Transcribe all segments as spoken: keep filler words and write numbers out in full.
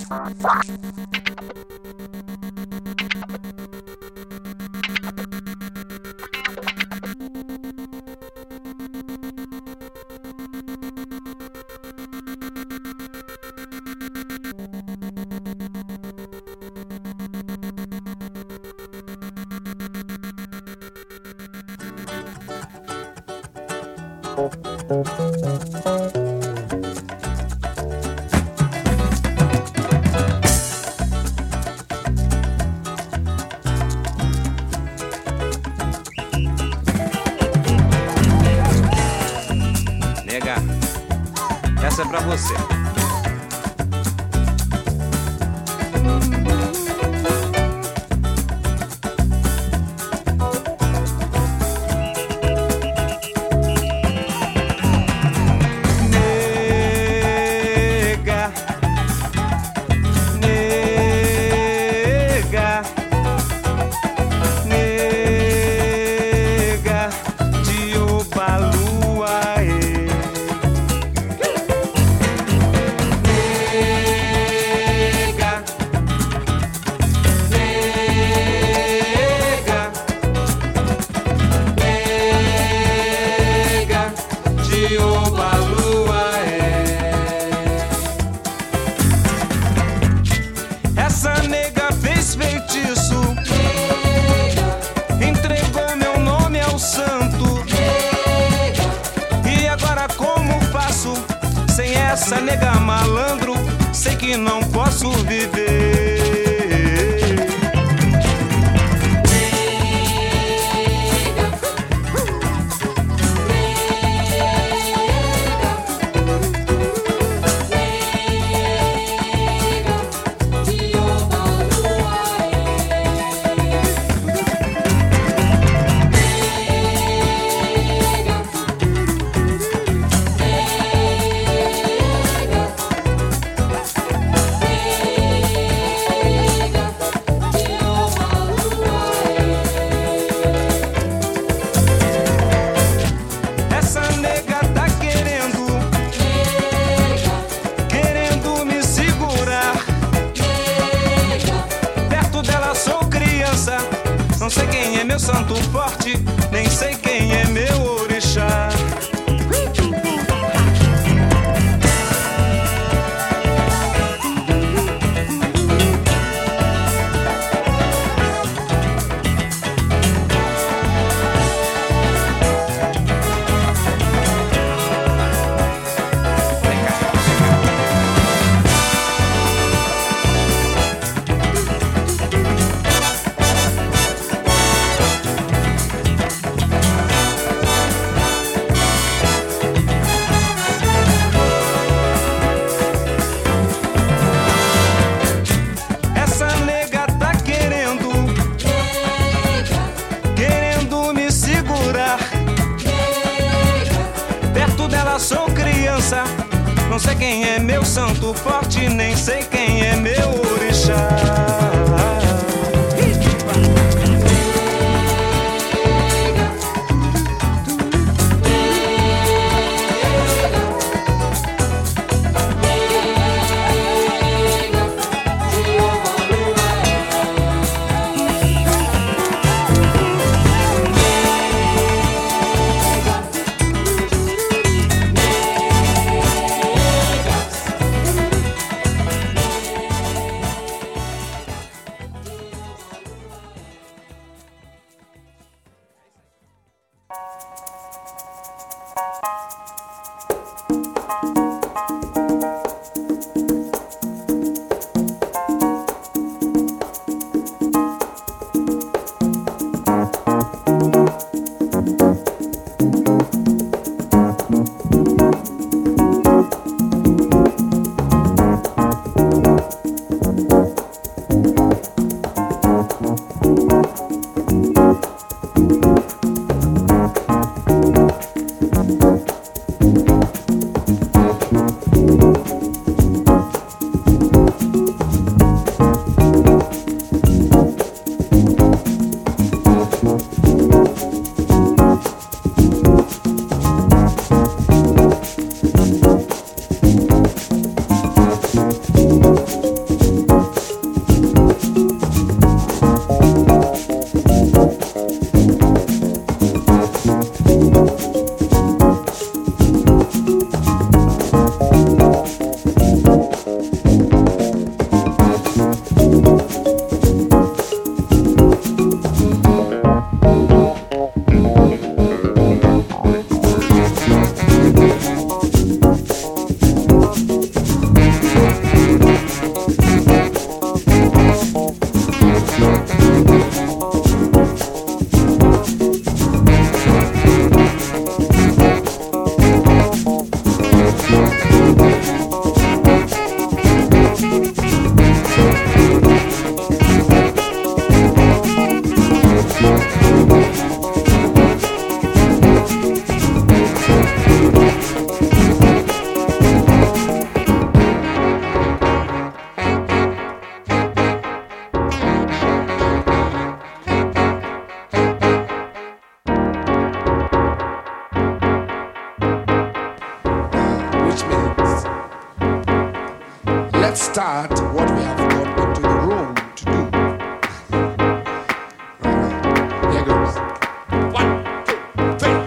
Nega, essa é pra você. Essa nega malandro, sei que não posso viver. Não sei quem é meu santo forte, nem sei quem é meu orixá. Sou criança, não sei quem é meu santo forte, nem sei quem é meu orixá. Let's start what we have come into the room to do. Right. Here goes. One, two, three.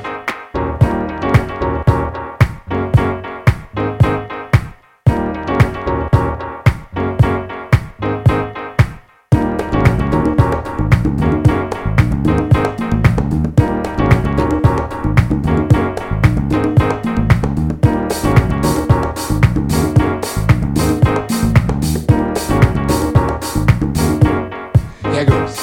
Here goes.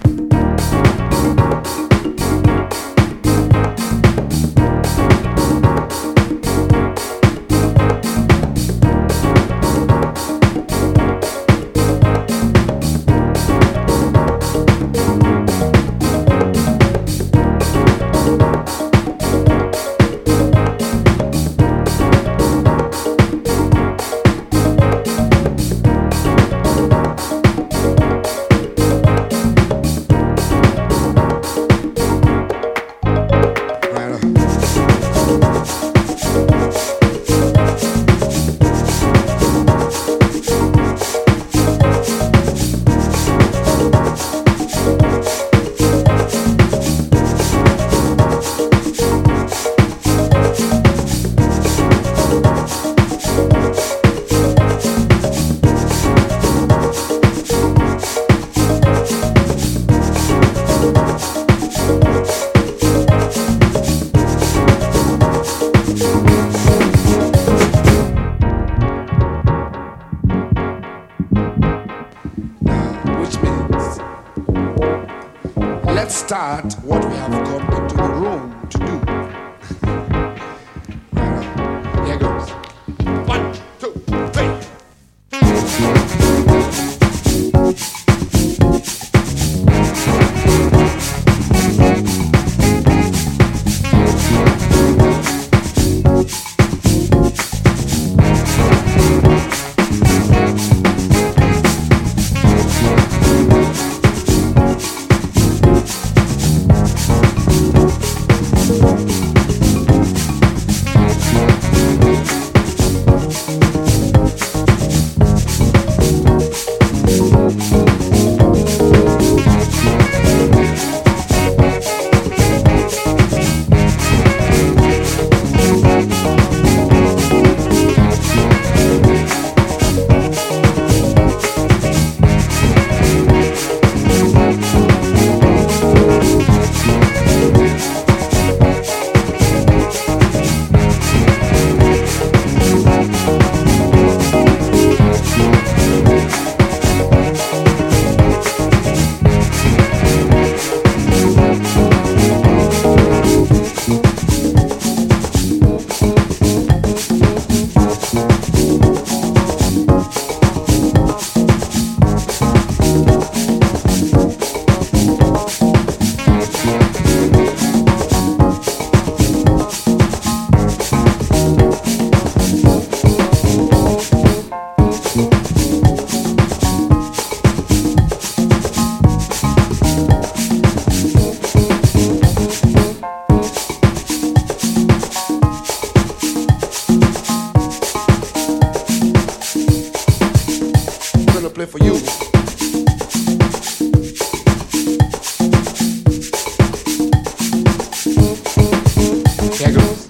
Let's start what we have come into the room to do. Right. Here goes. One, two, three. Play for you. Here goes.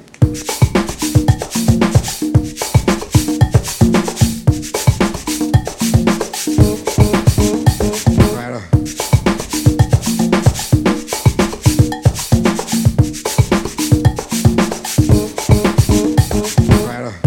Right on. Right on.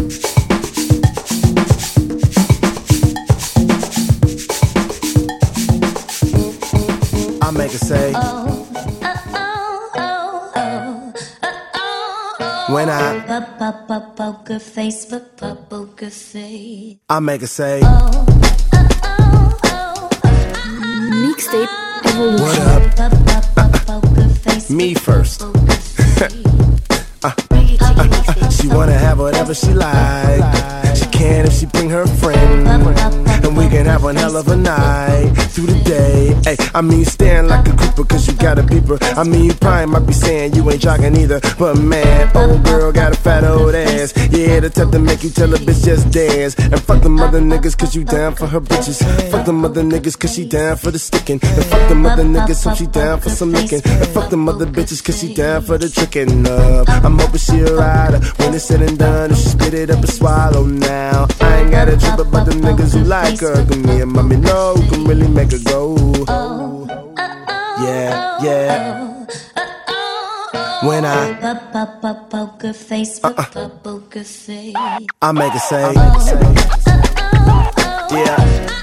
Make it say, oh, oh, oh, oh, oh, oh, oh. When I poker face, poker face, I make it say, oh, oh, oh, oh, oh. Mixtape Evolution. What up? Uh, me first. uh, uh, she wanna have whatever she like. She can if she bring her friend, and we can have one hell of a night through the day. Hey, I mean, staring like a creeper cause you got a beeper. I mean, you probably might be saying you ain't jogging either, but man, old girl got a fat old ass. Yeah, the type to make you tell a bitch just dance. And fuck them other niggas cause you down for her bitches. Fuck them other niggas cause she down for the sticking. And fuck them other niggas so she down for some licking. And fuck them other bitches cause she down for the tricking up. I'm hoping she a rider when it's said and done. If she spit it up and swallow now. I ain't got a trip about them niggas who like her. Cause me and mommy know who can really make her go. Yeah, yeah. When I poker face, poker face, I make it say, yeah.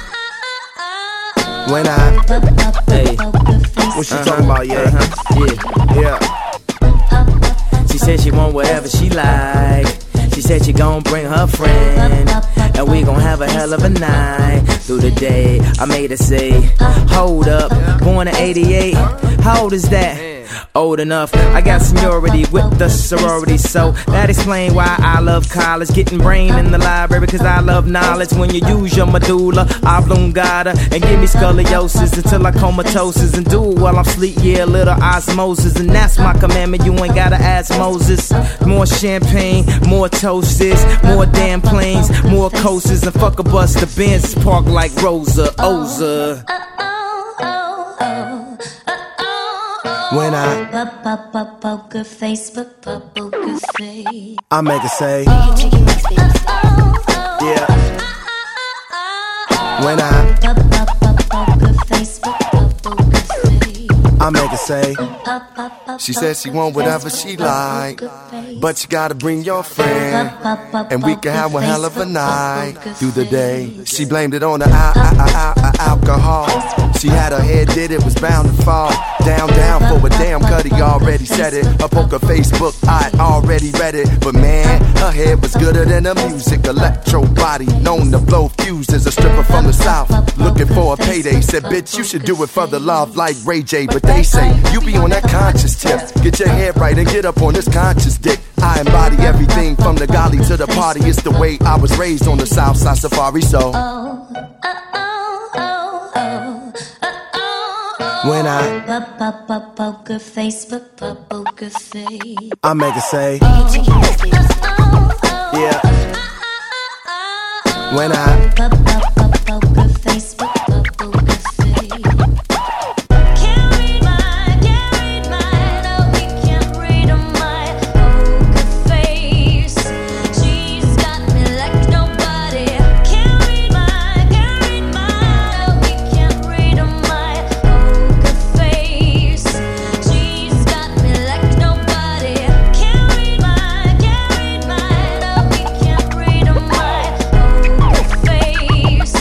When I, hey, what she talking about? Yeah, yeah, yeah. She said she want whatever she like. She said she gon' bring her friend, and we gon' have a hell of a night through the day. I made her say, hold up, born in eighty-eight. How old is that? Old enough. I got seniority with the sorority, so that explain why I love college. Getting brain in the library cause I love knowledge. When you use your medulla oblongata and give me scoliosis until I comatosis and do it while I'm sleep, yeah, a little osmosis. And that's my commandment, you ain't gotta ask Moses. More champagne, more toasters, more damn planes, more coasters, and fuck a bus, the Benz park like Rosa Oza. When I poker face, poker face, I make it say, yeah. When I poker face, poker face, I make it say. She says she want whatever she like, but you gotta bring your friend, and we can have one hell of a night through the day. She blamed it on the al- al- al- al- alcohol. She had her head did it was bound to fall. Down, down for a damn cutty, already said it. Her poker Facebook, I already read it. But man, her head was gooder than the music. Electro body, known to blow fuses. A stripper from the south, looking for a payday. Said, bitch, you should do it for the love like Ray J. But they say, you be on that conscious tip. Get your head right and get up on this conscious dick. I embody everything from the golly to the party. It's the way I was raised on the south side safari, so when I poker face, poker face, I make it say, yeah. When I poker face, poker face, can't read mine, can't read mine, oh, we can't read my poker face. She's got me like nobody. Can't read mine, can't read mine, oh, we can't read my poker face. She's got me like nobody. Can't read mine, can't read mine, oh, we can't read my poker face.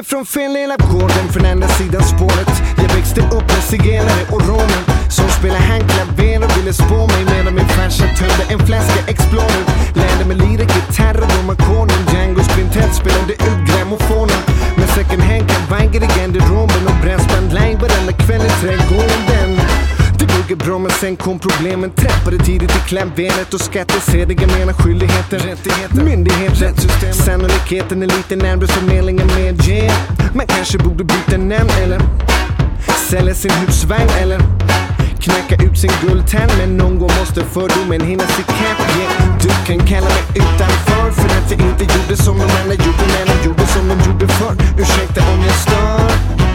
från fel del av gården, från andra sidan spåret. Jag växte upp med zigenare och romer som spelade handklaver och ville spå mig, medan min farsa tömde en flaska Explorer. Lärde mig lira gitarr och domarkonen. Django Spintet spelade ut grammofonen. Med second hand kavajer i garderoben och brassband live varenda kväll i trädgården. Det bygger bra, men sen kom problemen. Trappade tidigt i klaveret och skattesedel. Jag menar skyldigheter, rättigheter, myndigheter, rättssystem. Sannolikheten är lite närmare förmedlingen med yeah. Man kanske borde byta namn eller sälja sin husvagn eller knacka ut sin guldtand. Men någon gång måste fördomen hinnas ikapp, yeah. Du kan kalla mig utanför för att jag inte gjorde som de andra gjorde, men de gjorde som de gjorde förr. Ursäkta om jag stör.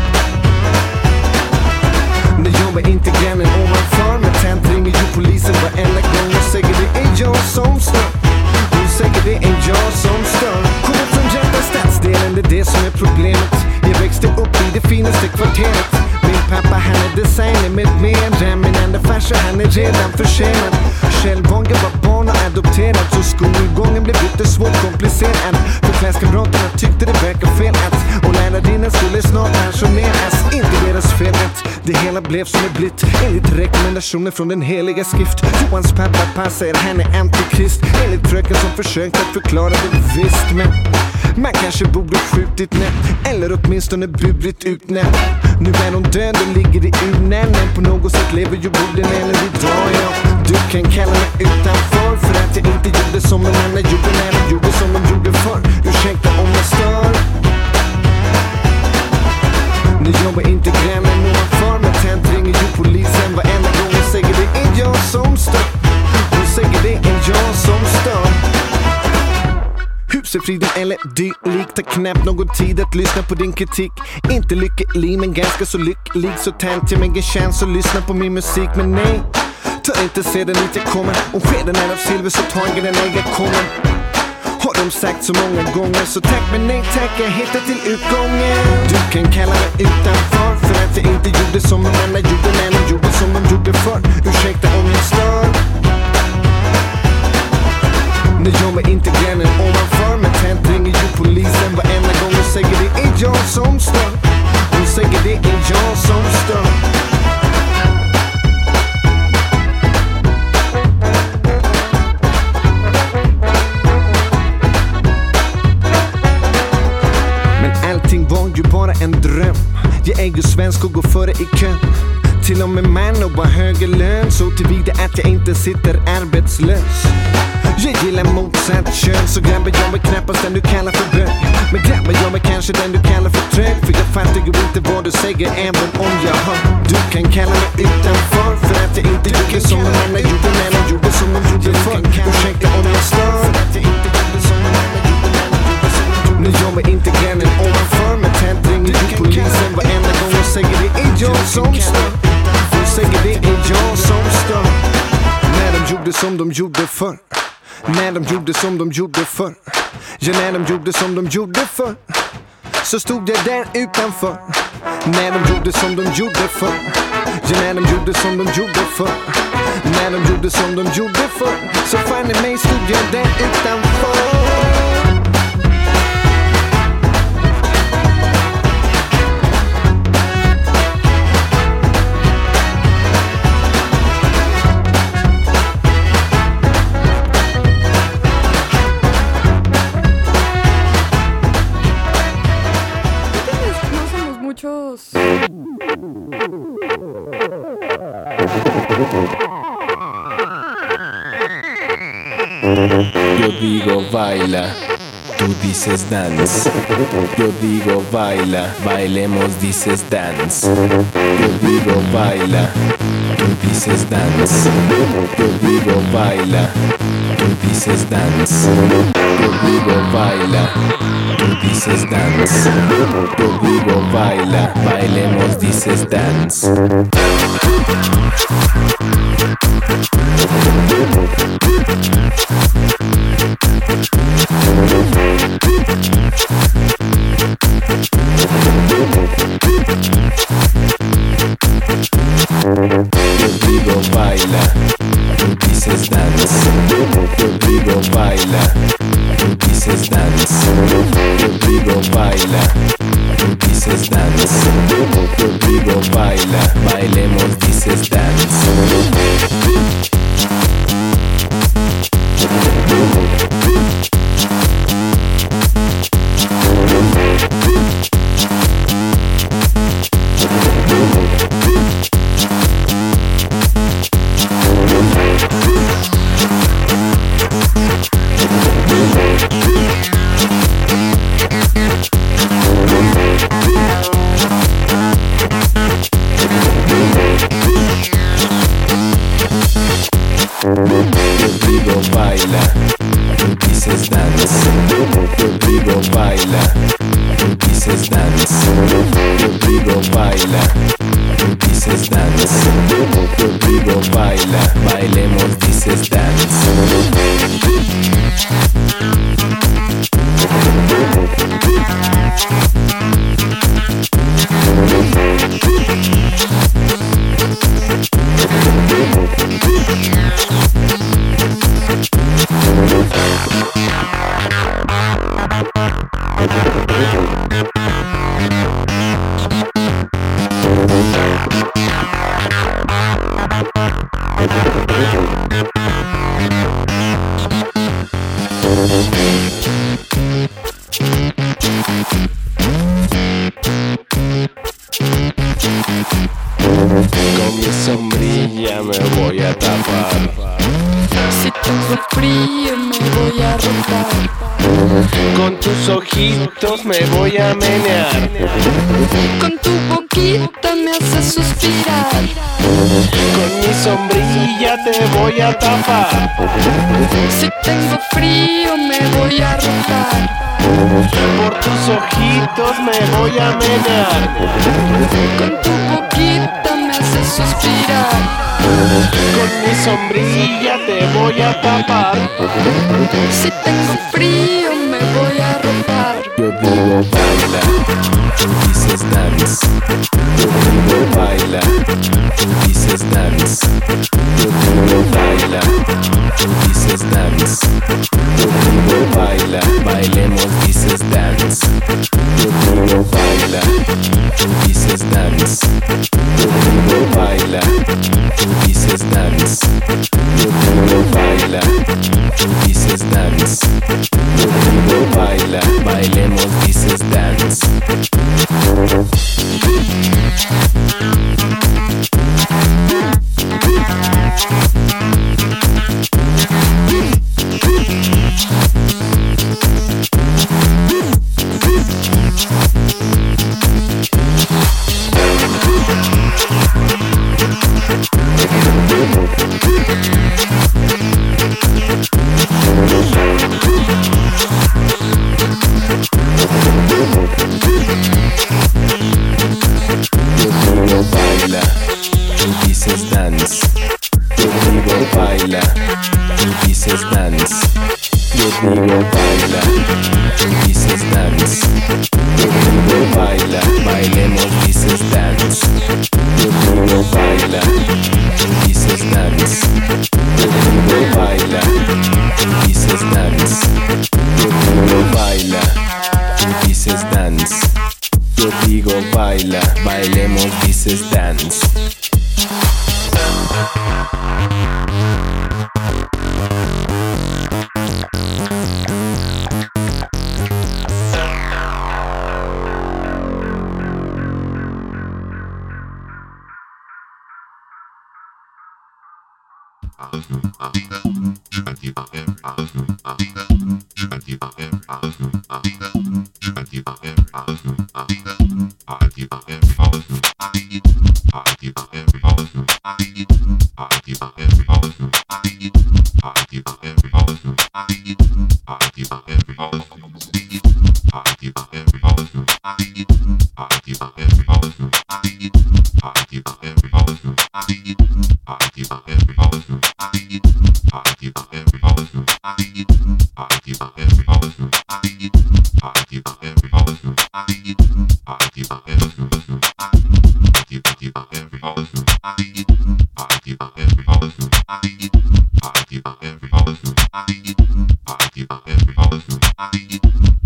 Nu jobbar inte grannen ovanför, men tant ringer ju polisen varenda gång och säger det är jag som stör. Hon säger det är jag som stör. Kommer från jävla stadsdelen, det är det som är problemet. Jag växte upp i det finaste kvarteret. Min pappa han är designer med mera. Min enda farsa han är redan försenad. Själv var jag var barn och adopterad, så skolgången blev lite svårt komplicerad. För klasskamraterna tyckte det verkade fel att och lärarinnan skulle snart pensioneras. Inte deras fel att det hela blev som det blivit. Enligt rekommendationer från den heliga skrift. Johans pappa passar, han är antikrist. Enligt fröken som försökt att förklara det visst. Men man kanske borde skjutit nätt, eller åtminstone burit ut nätt. Nu är hon död och ligger i urnen, men på något sätt lever ju borden eller idag, ja. Du kan kalla mig utanför för att jag inte gjorde som de andra gjorde, när de gjorde som de gjorde förr. Ursäkta om jag stör. Nu jobbar inte grannen ovanför, men tant ringer ju polisen varenda gång och säger det är jag som stör. Hon säger det är jag som stör. Husefriden eller dylikt, har knappt någon tid att lyssna på din kritik. Inte lycklig men ganska så lycklig, så tant jag mig en chans att lyssna på min musik. Men nej, ta inte se den dit jag kommer. Om skeden är av silver så tar jag den när jag kommer. Har de sagt så många gånger, så tack men nej tack, jag hittar till utgången. Du kan kalla mig utanför för att jag inte gjorde som de andra gjorde, när de gjorde som de gjorde förr. Ursäkta om jag stör. Nu jobbar inte grannen ovanför, men tant ringer ju polisen varenda gång och säger det är jag som stör. Hon säger det är jag som stör. Men allting var ju bara en dröm. Jag är ju svensk och går före i kön. Till och med man och bara högre lön, så tillvida att jag inte sitter arbetslös. Jag gillar motsatt kön, så grabbar jag mig knappast den du kallar för bög. Men grabbar jag mig kanske den du kallar för trög, för jag fattar ju inte vad du säger även om jag hör. Du kan kalla mig utanför för att jag inte gjorde som de andra gjorde, när de gjorde som de gjorde förr. Ursäkta om jag stör. Nu jobbar inte grannen ovanför, men tant ringer ju polisen varenda gång och säger det är jag som stör. Hon säger det är jag som stör. När de gjorde som de gjorde förr. När de gjorde som de gjorde förr. Ja, när de gjorde som de gjorde förr, så stod jag där utanför. När de gjorde som de gjorde förr. Ja, när de gjorde som de gjorde förr. När de gjorde som de gjorde förr, så fan i mig stod jag där utanför. Yo digo baila, tú dices dance. Yo digo baila, bailemos, dices dance. Yo digo baila, tú dices dance. Yo digo baila, tú dices dance. Yo digo baila, tú dices dance. Yo digo baila, bailemos, dices dance. Yo digo baila, tú dices dance. Yo digo baila, tú dices dance. Yo digo baila, tú baila, bailemos, dices dance. Baila, tú dices dance. Yo digo baila, tú dices dance. Yo digo baila, tú dices dance. Yo digo baila, bailemos, dices dance. Con mi sombrilla me voy a tapar. Si tengo frío me voy a ropar. Con tus ojitos me voy a menear. Con tu boquita me haces suspirar. Con mi sombrilla te voy a tapar. Si tengo frío me voy a ropar. Por tus ojitos me voy a menear. Con tu boquita me haces suspirar. Con mi sombrilla te voy a tapar. Si tengo frío me voy a ropar. Yo digo baila, tú dices dance. Yo digo baila, tú dices dance. Yo digo baila, tú dices dance. Yo digo baila, bailemos, dices dance. Yo digo baila, tú dices dance. Yo digo baila, tú dices dance. Yo digo baila, tú dices dance. Yo digo baila, bailemos, dices dance.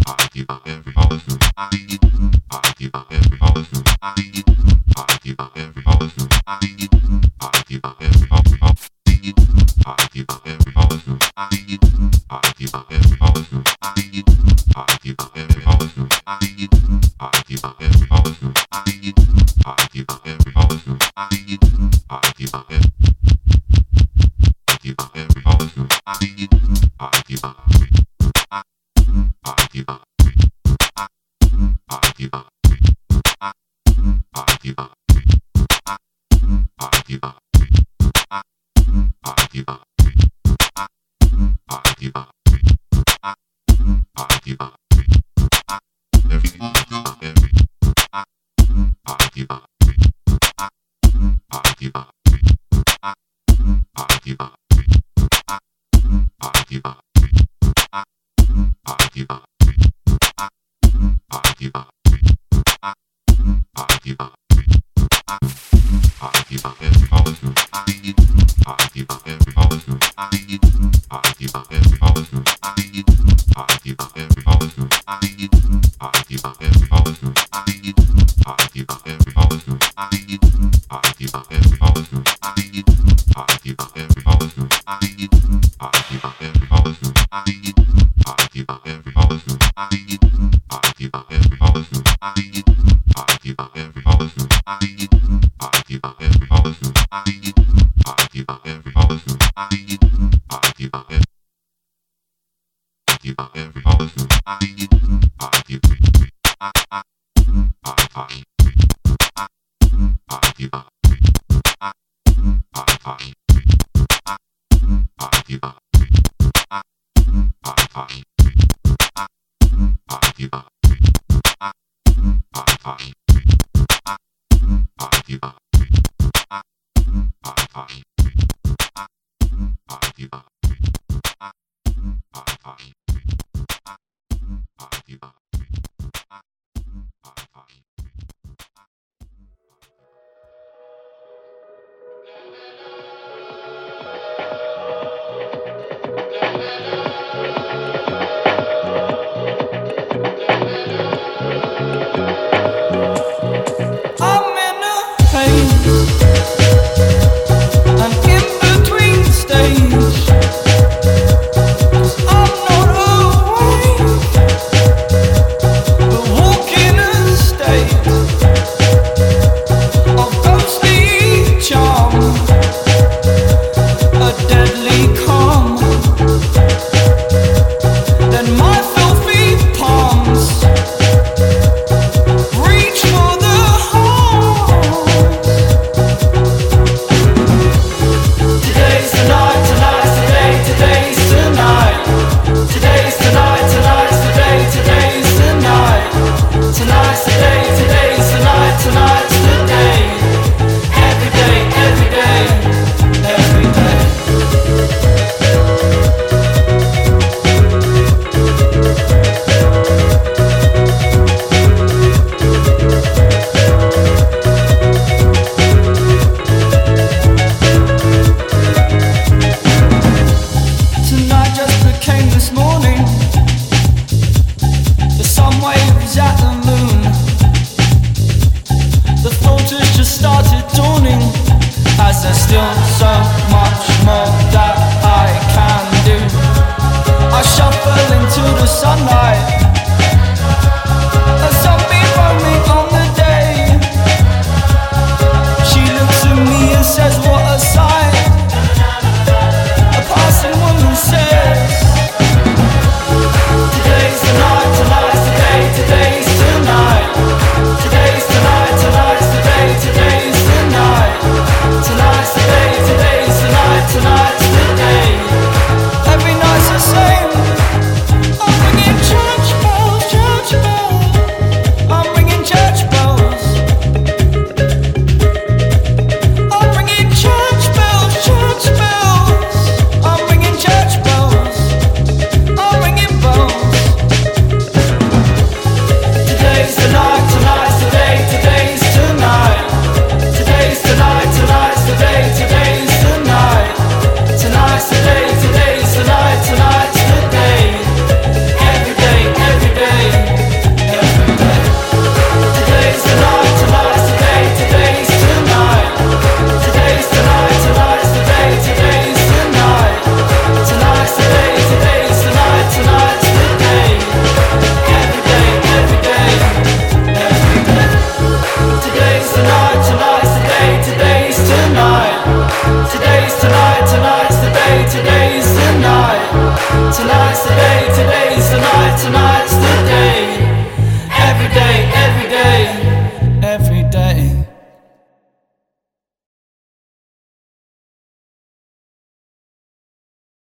Keep You